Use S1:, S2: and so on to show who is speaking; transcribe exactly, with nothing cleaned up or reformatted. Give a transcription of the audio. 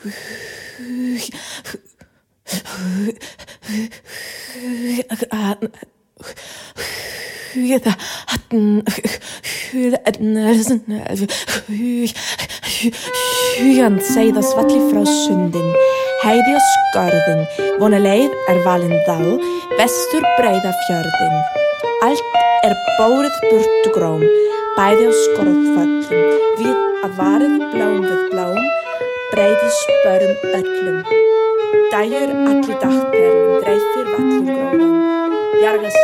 S1: Hugan seiðast valli frá sundin, heiði og skörðin, vona leið er valin þá, vestur breiða fjörðin. Allt er bórið burtu gróm, bæði á skorðföllum, við að varið blóm við blóm, breiði spörum öllum. Dæjur allir dagperlum, dreifir vallur gróðan, bjarga